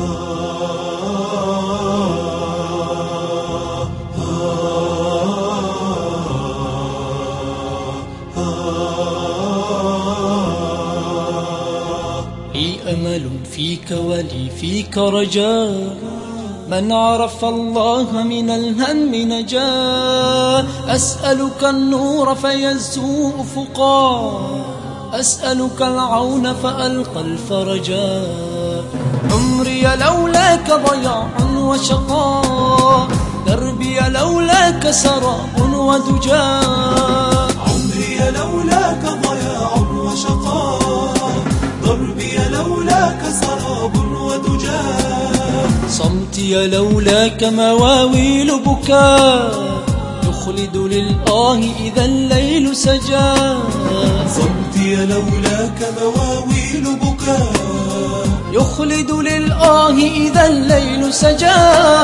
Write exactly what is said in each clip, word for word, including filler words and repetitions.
لي أمل فيك ولي فيك رجاء، من عرف الله من الهم نجا. أسألك النور فيزهو أفقا، أسألك العون فألقى الفرجا. عمري لولاك ضياع وشقاء، دربي لولاك سراب ودجا. عمري لولاك ضياع وشقاء، دربي لولاك سراب ودجا. صمتي لولاك مواويل بكاء، يخلد للآه إذا الليل سجا. صمتي لولاك مواويل بكاء، يخلد للآه إذا الليل سجا.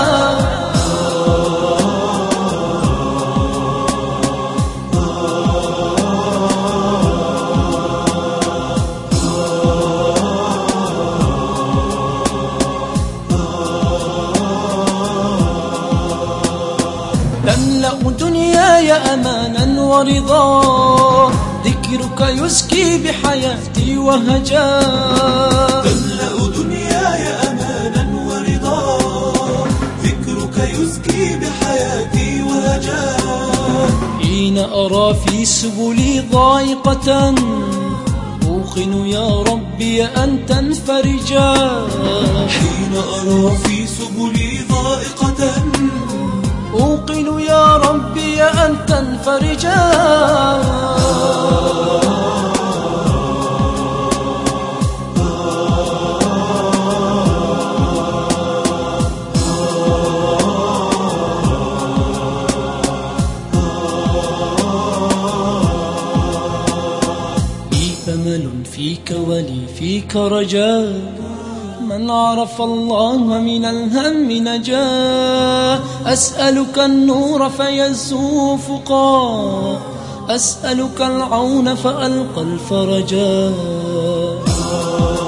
تملأ دنياي أمانا ورضا، ذكرك يسكي بحياتي وهجا. تملأ دنياي أمانا ورضا، ذكرك يسكي بحياتي وهجا. حين أرى في سبلي ضائقة، أوقن يا ربي أن تنفرجا. حين أرى في سبلي ضائقة، أوقن يا ربي أن تنفرجا. لي أمل فيك ولي فيك رجاء، من عرف الله من الهم نجا. أسألك النور فيزهو أفقا، أسألك العون فألقى الفرجا.